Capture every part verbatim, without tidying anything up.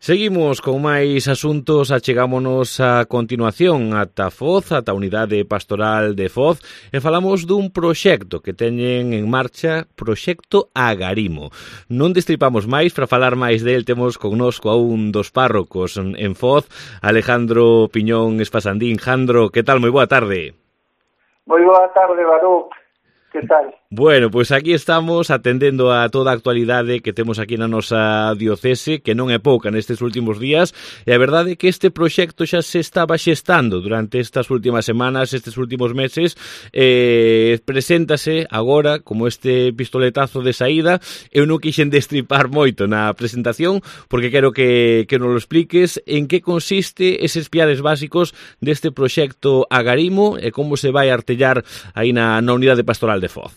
Seguimos con máis asuntos, achegámonos a continuación ata Foz, ata a Unidade Pastoral de Foz, e falamos dun proxecto que teñen en marcha, Proxecto Agarimo. Non destripamos máis, para falar máis del temos connosco a un dos párrocos en Foz, Alejandro Piñón Espasandín. Jandro, que tal? Moi boa tarde. Moi boa tarde, Baruch. Que tal? Bueno, pois pues aquí estamos atendendo a toda a actualidade que temos aquí na nosa diocese, que non é pouca nestes últimos días, e a verdade é que este proxecto xa se estaba xestando durante estas últimas semanas, estes últimos meses, e preséntase agora como este pistoletazo de saída. Eu non quixen destripar moito na presentación, porque quero que, que nos lo expliques en que consiste eses piares básicos deste proxecto Agarimo e como se vai artellar aí na, na Unidade Pastoral de Foz.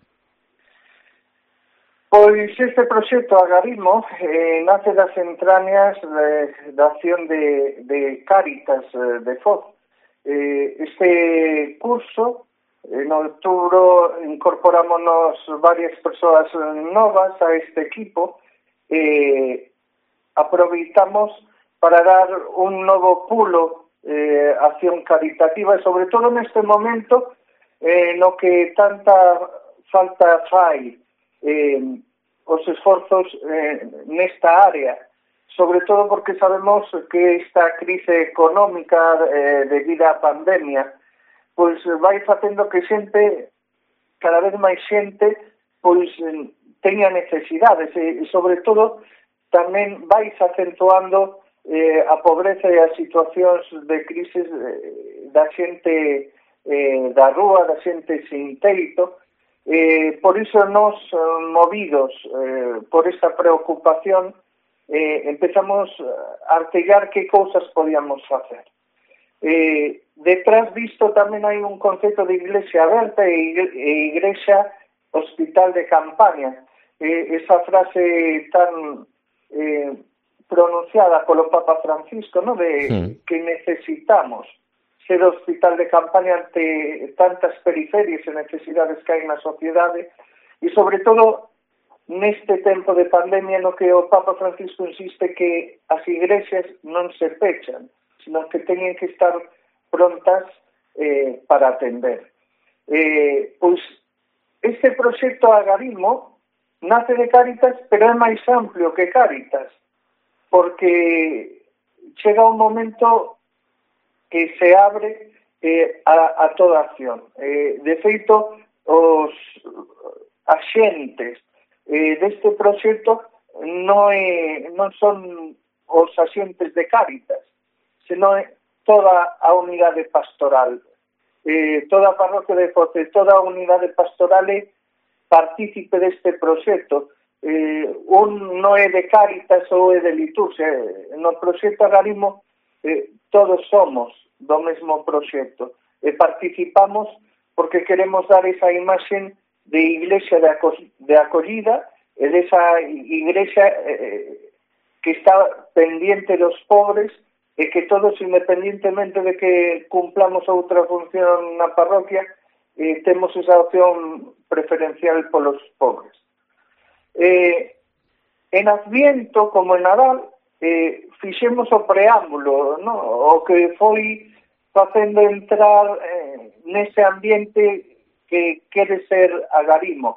Pois este proxecto Agarimo eh, nace das entrañas de, da acción de, de Cáritas eh, de Foz. Eh, este curso, en outubro, incorporámonos varias persoas novas a este equipo e eh, aproveitamos para dar un novo pulo eh, acción caritativa, sobre todo neste momento eh, no que tanta falta fai eh, os esforzos eh, nesta área, sobre todo porque sabemos que esta crise económica eh, debido á pandemia pois vai facendo que xente, cada vez máis xente, pois teña necesidades e, e sobre todo tamén vai acentuando eh, a pobreza e as situacións de crisis eh, da xente eh, da rúa, da xente sin teito. Eh, por iso nos, movidos eh, por esta preocupación, eh, empezamos a artellar que cousas podíamos facer. Eh, detrás disto tamén hai un concepto de iglesia aberta e iglesia hospital de campaña. Eh, esa frase tan eh, pronunciada polo Papa Francisco, ¿no? De sí. Que necesitamos ser hospital de campaña ante tantas periferias e necesidades que hai na sociedade e, sobre todo, neste tempo de pandemia no que o Papa Francisco insiste que as igrexas non se pechan, sino que teñen que estar prontas eh, para atender. Eh, pois, este proxecto Agarimo nace de Cáritas, pero é máis amplio que Cáritas, porque chega un momento que se abre eh, a, a toda acción. Eh, de feito, os axentes eh, deste proxecto non, é, non son os axentes de Cáritas, senón toda a unidade pastoral. Eh, toda a parroquia de Foz, toda a unidade pastoral é partícipe deste proxecto. Eh, un non é de Cáritas ou é de liturgia. No proxecto Agarimo eh, todos somos do mesmo proxecto e participamos porque queremos dar esa imaxen de iglesia de, aco de acollida e desa iglesia eh, que está pendiente dos pobres e que todos, independientemente de que cumplamos outra función na parroquia, eh, temos esa opción preferencial polos pobres. Eh, en Adviento, como en Nadal, eh, fixemos o preámbulo, ¿no? O que foi facendo entrar eh, nese ambiente que quere ser Agarimo.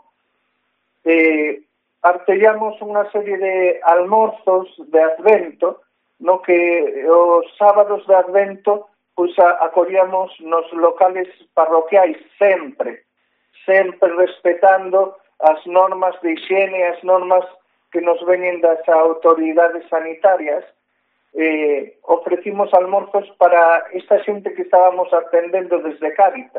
Eh, artellamos unha serie de almorzos de Advento, no que os sábados de Advento pois acollíamos nos locales parroquiais sempre, sempre respetando as normas de higiene, as normas que nos veñen das autoridades sanitarias. Eh, ofrecimos almorzos para esta xente que estábamos atendendo desde Cáritas.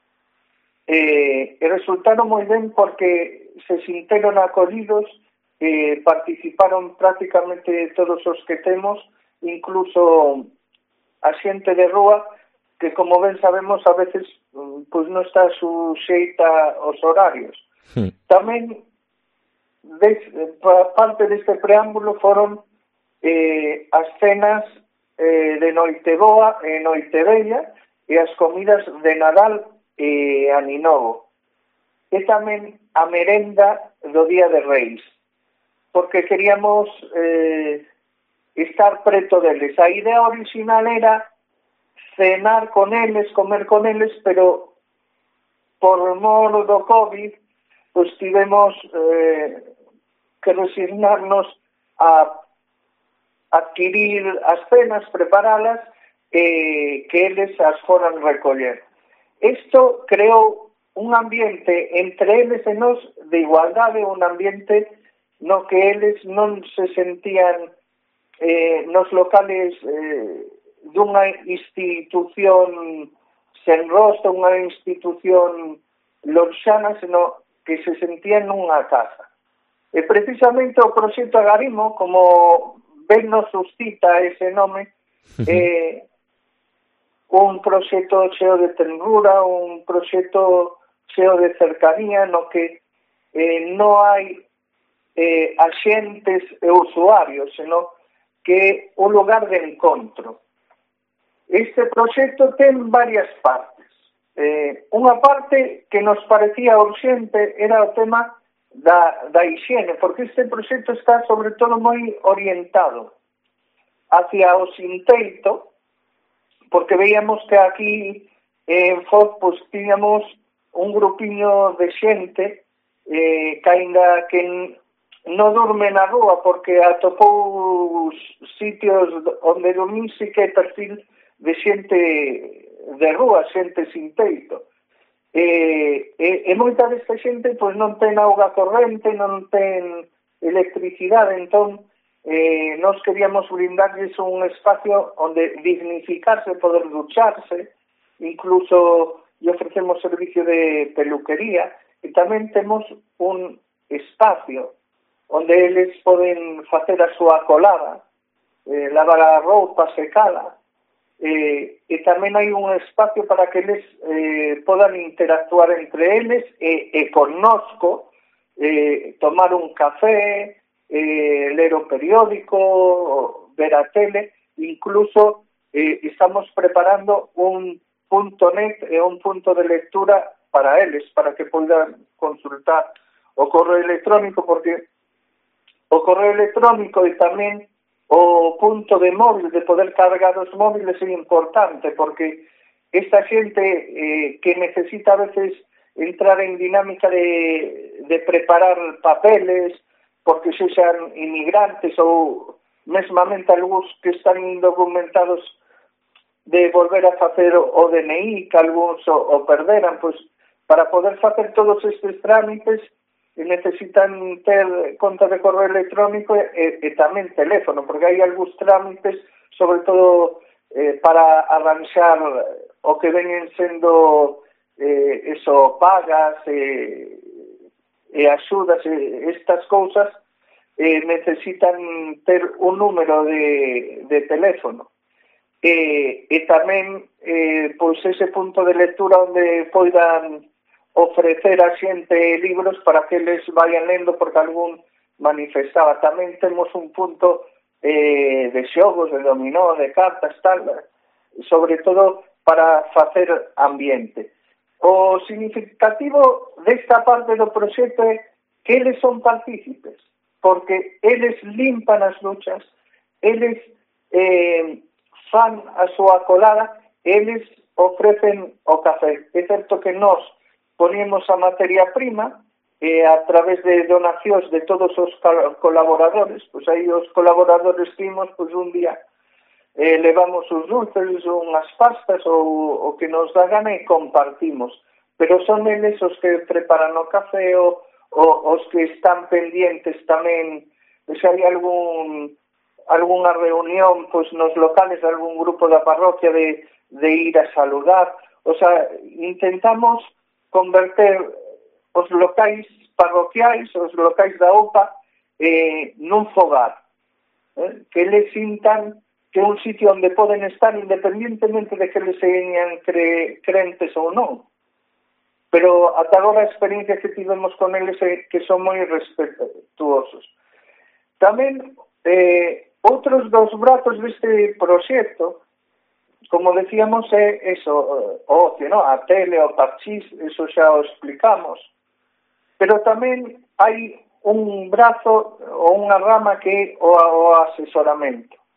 Eh, e resultaron moi ben porque se sinteron acollidos, eh, participaron prácticamente todos os que temos, incluso a xente de rúa, que como ben sabemos a veces pois non está suxeita aos horarios. Sí. Tamén des, parte deste preámbulo foron eh, as cenas eh, de Noiteboa e Noitevella e as comidas de Nadal e Aninovo. E tamén a merenda do Día de Reis, porque queríamos eh, estar preto deles. A idea original era cenar con eles, comer con eles, pero por mor do COVID, pois tivemos eh, que resignarnos a adquirir as cenas, preparalas, e eh, que eles as foran recoller. Isto creou un ambiente entre eles e nos de igualdade, un ambiente no que eles non se sentían eh, nos locales eh, dunha institución sen rostro, unha institución lonxana, senón que se sentían nunha casa. E precisamente o proxecto Agarimo, como ben nos suscita ese nome, é eh, un proxecto cheo de ternura, un proxecto cheo de cercanía, no que eh, non hai eh, axentes e usuarios, senón que é un lugar de encontro. Este proxecto ten varias partes. Eh, unha parte que nos parecía urxente era o tema da, da higiene, porque este proxecto está sobre todo moi orientado hacia o sinteito, porque veíamos que aquí en Foz pues, tíamos un grupiño de xente eh, que ainda que non dorme na rúa porque atopou sitios onde dormir, sí que é perfil de xente de rúa, xente sin teito. E, e, e moita desta xente pois, non ten auga corrente, non ten electricidade, entón eh, nos queríamos brindarles un espacio onde dignificarse, poder ducharse, incluso lle ofrecemos servicio de peluquería, e tamén temos un espacio onde eles poden facer a súa colada, eh, lavar a roupa, secala, eh, e tamén hai un espacio para que eles eh, podan interactuar entre eles e, e connosco, eh, tomar un café, eh, ler o periódico, ver a tele, incluso eh, estamos preparando un punto net e un punto de lectura para eles, para que podan consultar o correo electrónico, porque o correo electrónico e tamén o punto de móvil, de poder cargar os móviles é importante, porque esta xente eh, que necesita a veces entrar en dinámica de, de preparar papeles, porque sexan inmigrantes ou mesmamente algúns que están indocumentados de volver a facer o D N I, que algúns o, o perderan, pois para poder facer todos estes trámites necesitan ter conta de correo electrónico e, e tamén teléfono, porque hai algúns trámites, sobre todo eh, para arranxar o que venen sendo eh, eso, pagas e, e axudas, e estas cousas, eh, necesitan ter un número de, de teléfono. E, e tamén eh, pois ese punto de lectura onde poidan ofrecer a xente libros para que eles vayan lendo, porque algún manifestaba. Tamén temos un punto eh, de xogos, de dominó, de cartas, tal, sobre todo para facer ambiente. O significativo desta parte do proxecto é que eles son partícipes, porque eles limpan as duchas, eles eh, fan a súa colada, eles ofrecen o café. É certo que nós poníamos a materia prima e a través de donacións de todos os colaboradores, pois aí os colaboradores timos, pois un día eh, levamos os dulces, unhas pastas ou o que nos da gana e compartimos, pero son eles os que preparan o café, o, o, os que están pendientes tamén, se hai algún algunha reunión pois nos locales de algún grupo da parroquia de, de ir a saludar, o sea, intentamos converter os locais parroquiais, os locais da O P A, eh, nun fogar, eh, que eles sintan que é un sitio onde poden estar independentemente de que eles sean cre crentes ou non. Pero ata agora a experiencia que tivemos con eles é que son moi respetuosos. Tamén, eh, outros dos brazos deste proxecto, como decíamos, é eso, o ocio, ¿no? A tele, o parchís, eso xa o explicamos. Pero tamén hai un brazo ou unha rama que é o, o asesoramento.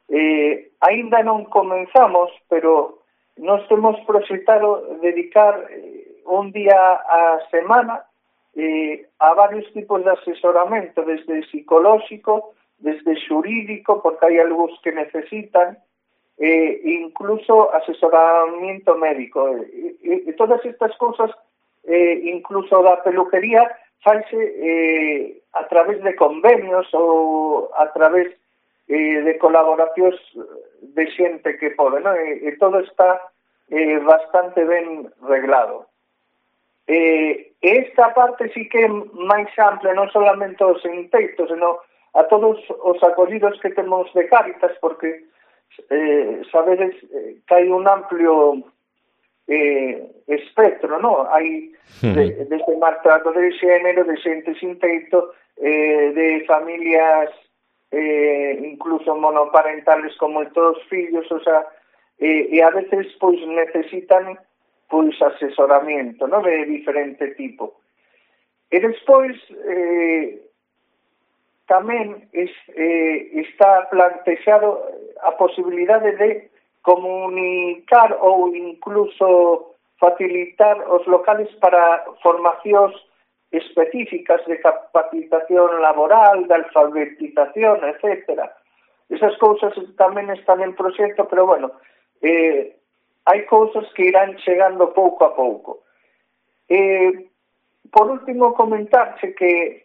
Eh, ainda non comenzamos, pero nos temos proxectado dedicar eh, un día a semana eh, a varios tipos de asesoramento, desde psicolóxico, desde xurídico, porque hai algúns que necesitan, eh, incluso asesoramiento médico. E, e, e todas estas cousas, eh, incluso da peluquería, faise eh, a través de convenios ou a través eh, de colaboracións de xente que pode, ¿no? E, e todo está eh, bastante ben reglado. Eh, esta parte sí que é máis ampla, non solamente os inteitos, senón a todos os acollidos que temos de Cáritas, porque eh, sabedes eh, que hai un amplio eh, espectro, ¿no? Hai de, desde maltrato de xénero, de xente sin teito, eh, de familias eh, incluso monoparentales con moitos fillos, o sea, eh, e a veces pois necesitan pois asesoramiento, ¿no? De diferente tipo. E despois eh, tamén es, eh, está plantexado a posibilidade de comunicar ou incluso facilitar os locales para formacións específicas de capacitación laboral, de alfabetización, etcétera. Esas cousas tamén están en proxecto, pero bueno, eh, hai cousas que irán chegando pouco a pouco. Eh, por último, comentarche que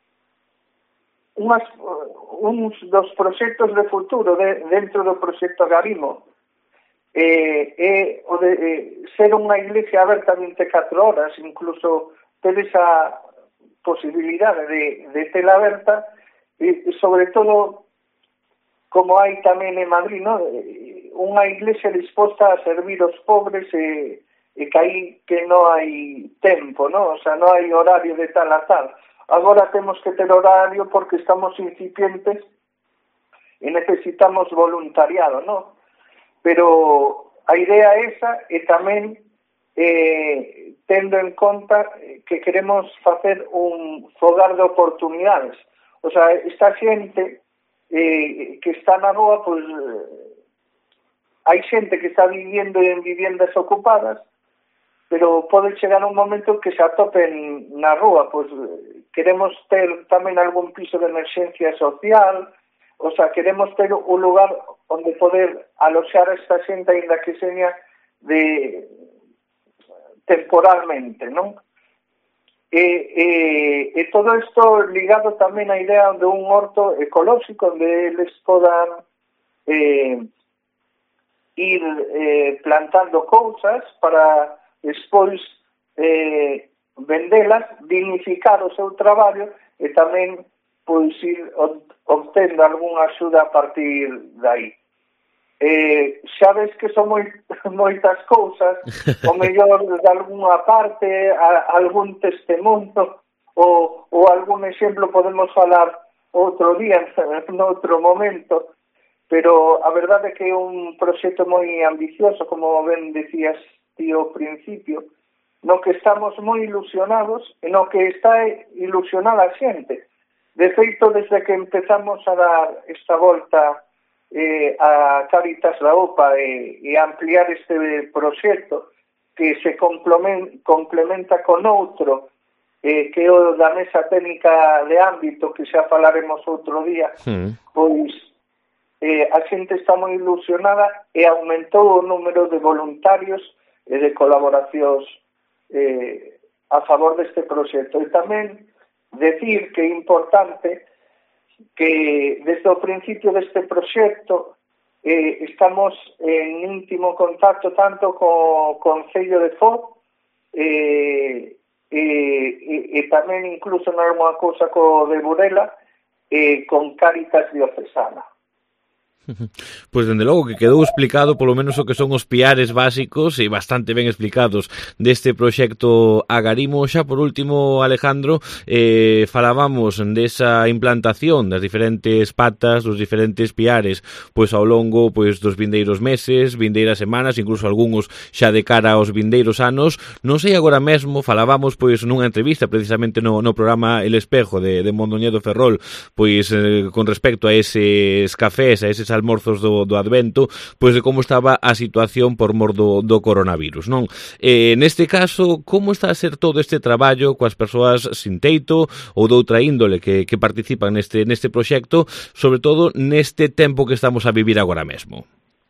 unas, uns dos proxectos de futuro de, dentro do proxecto Agarimo eh, é o de eh, ser unha iglesia aberta vinte e catro horas, incluso ter esa posibilidade de, de tela aberta, e sobre todo, como hai tamén en Madrid, ¿no? Unha iglesia disposta a servir os pobres e, e que aí que non hai tempo, ¿no? O sea, non hai horario de tal a tal. Agora temos que ter horario porque estamos incipientes e necesitamos voluntariado, ¿no? Pero a idea é esa, e tamén eh, tendo en conta que queremos facer un fogar de oportunidades. O sea, esta xente eh, que está na rúa, pois hai xente que está viviendo en viviendas ocupadas, pero pode chegar un momento que se atopen na rúa, pois queremos ter tamén algún piso de emerxencia social, o sea, queremos ter un lugar onde poder aloxar a esta xente ainda que seña de temporalmente, non? E, e, e todo isto ligado tamén á idea de un horto ecolóxico onde eles podan eh, ir eh, plantando cousas para despois eh, vendelas, dignificar o seu traballo e tamén pois ir obtendo algunha axuda a partir dai. Eh, xa ves que son moi, moitas cousas, o mellor de algunha parte, a, algún testemunho ou, ou algún exemplo podemos falar outro día, noutro momento, pero a verdade é que é un proxecto moi ambicioso, como ben decías ti ao principio, no que estamos moi ilusionados e no que está ilusionada a xente. De feito, desde que empezamos a dar esta volta eh, a Cáritas da O P A e, e ampliar este proxecto que se complementa, complementa con outro eh, que é o da mesa técnica de ámbito que xa falaremos outro día, sí. Pois eh, a xente está moi ilusionada e aumentou o número de voluntarios e de colaboracións eh, a favor deste proxecto. E tamén decir que é importante que desde o principio deste proxecto eh, estamos en íntimo contacto tanto co Concello de Foz eh, e, e, e tamén incluso en alguna cousa co de Burela e eh, con Cáritas Diocesana. Pois, dende logo, que quedou explicado polo menos o que son os piares básicos e bastante ben explicados deste proxecto Agarimo. Xa, por último, Alejandro, eh, falábamos desa implantación das diferentes patas, dos diferentes piares, pois ao longo pois dos vindeiros meses, vindeiras semanas, incluso algúns xa de cara aos vindeiros anos. Non sei agora mesmo, falábamos pois nunha entrevista precisamente no, no programa El Espejo de, de Mondoñedo Ferrol, pois eh, con respecto a eses cafés, a eses almorzos do, do Advento, pois de como estaba a situación por mor do, do coronavirus, non? Eh, neste caso, como está a ser todo este traballo coas persoas sin teito ou doutra índole que, que participan neste, neste proxecto, sobre todo neste tempo que estamos a vivir agora mesmo?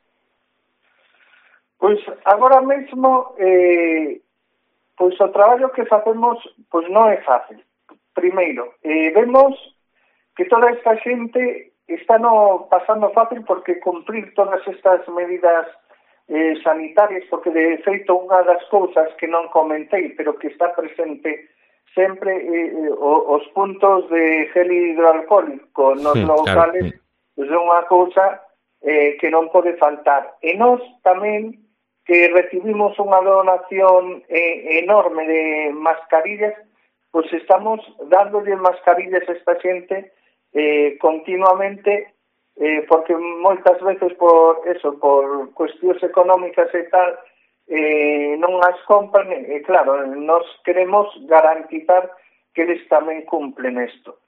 Pois agora mesmo eh, pois o traballo que facemos pois non é fácil. Primeiro, eh, vemos que toda esta xente está no pasando fácil porque cumprir todas estas medidas eh, sanitarias, porque de feito unha das cousas que non comentei, pero que está presente sempre eh, os puntos de gel hidroalcohólico nos sí, locales, claro. Pois é unha cousa eh, que non pode faltar. E nós tamén que recibimos unha donación eh, enorme de mascarillas, pois estamos dándolle mascarillas a esta xente eh, continuamente, eh, porque moitas veces por eso, por cuestións económicas e tal, eh, non as compran, e claro, nós queremos garantizar que eles tamén cumplen isto.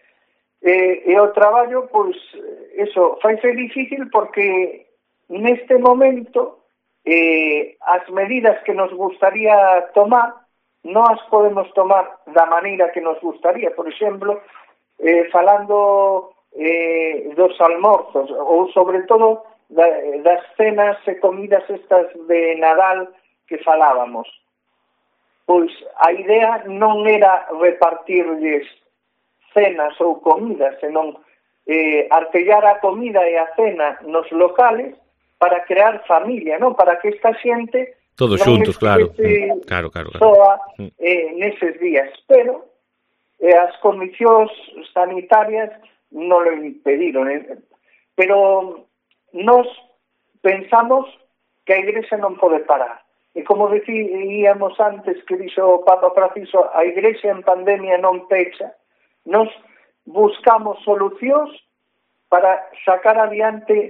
E, e o traballo, pois, eso, faise difícil porque neste momento eh, as medidas que nos gustaría tomar non as podemos tomar da maneira que nos gustaría. Por exemplo, eh, falando eh, dos almorzos, ou sobre todo da, das cenas e comidas estas de Nadal que falábamos. Pois a idea non era repartirlles cenas ou comidas, senón eh, artellar a comida e a cena nos locales para crear familia, non? Para que esta xente todos xuntos, claro. Claro, claro, claro. Soa eh, neses días, pero eh, as condicións sanitarias non lo impediron. Eh? Pero nós pensamos que a Igrexa non pode parar. E como decíamos antes que dixo o Papa Francisco, a Igrexa en pandemia non pecha. Nos buscamos solucións para sacar adiante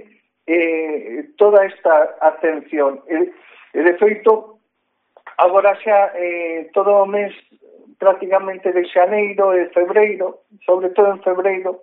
eh, toda esta atención. E, e de feito, agora xa eh, todo o mes prácticamente de xaneiro e febreiro, sobre todo en febreiro,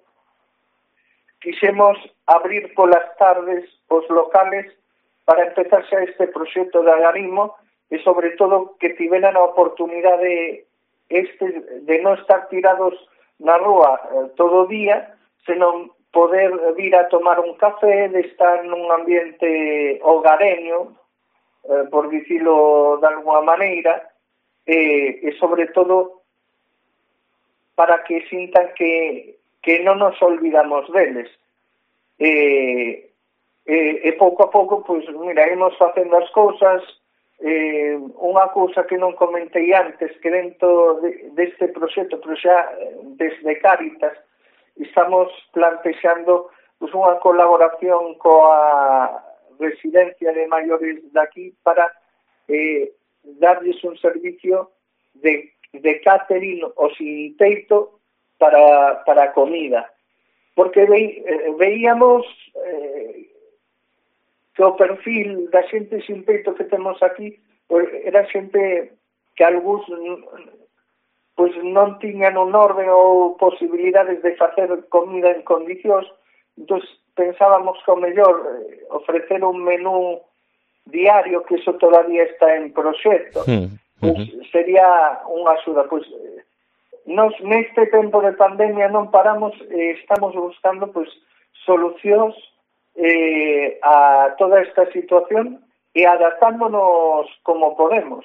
quixemos abrir polas tardes os locales para empezar xa este proxecto de agarimo e sobre todo que tiveran a oportunidade este de non estar tirados na rúa eh, todo o día, senón poder vir a tomar un café, de estar nun ambiente hogareño, eh, por dicilo de alguma maneira, eh, e sobre todo para que sintan que, que non nos olvidamos deles. E, e, e pouco a pouco, pois, mira, imos facendo as cousas. Eh, unha cousa que non comentei antes, que dentro de, deste proxecto, pero xa desde Cáritas, estamos plantexando pues, unha colaboración coa residencia de maiores daqui para eh, darles un servicio de, de catering o sin teito para, para comida. Porque ve, eh, veíamos eh, que o perfil da xente sin peito que temos aquí pues, era xente que algúns pues, non tiñan un orden ou posibilidades de facer comida en condicións. Entón pensábamos que o mellor eh, ofrecer un menú diario, que eso todavía está en proxecto, mm, pues, uh-huh. sería unha axuda. Pues, eh, nos neste tempo de pandemia non paramos, eh, estamos buscando pues, solucións Eh, a toda esta situación e adaptándonos como podemos.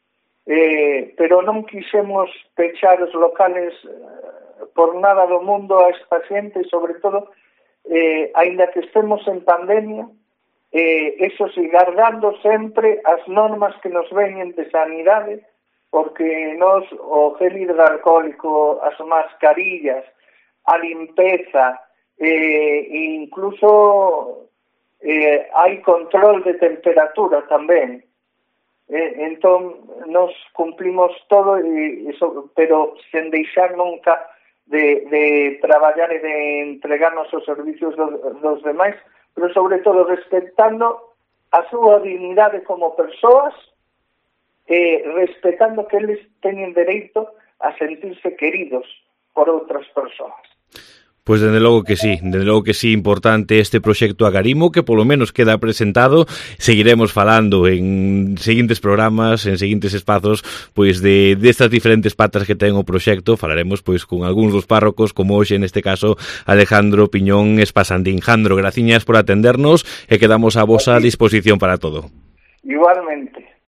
Eh, pero non quixemos pechar os locales eh, por nada do mundo a esta xente, sobre todo, eh, aínda que estemos en pandemia, eh, eso sí, guardando sempre as normas que nos veñen de sanidade, porque nos, o gel hidroalcohólico, as mascarillas, a limpeza, Eh, incluso eh, hai control de temperatura tamén, eh, entón nos cumplimos todo, e, eso, pero sen deixar nunca de, de traballar e de entregarnos os servicios do, dos demais, pero sobre todo respetando a súa dignidade como persoas e eh, respetando que eles teñen dereito a sentirse queridos por outras persoas. Pois dende logo que sí, dende logo que sí, importante este proxecto Agarimo, que polo menos queda presentado. Seguiremos falando en seguintes programas, en seguintes espazos, pois de destas diferentes patas que ten o proxecto. Falaremos pois con algúns dos párrocos, como hoxe neste caso Alejandro Piñón Espasandín. Jandro, graciñas por atendernos e quedamos a vosa disposición para todo. Igualmente.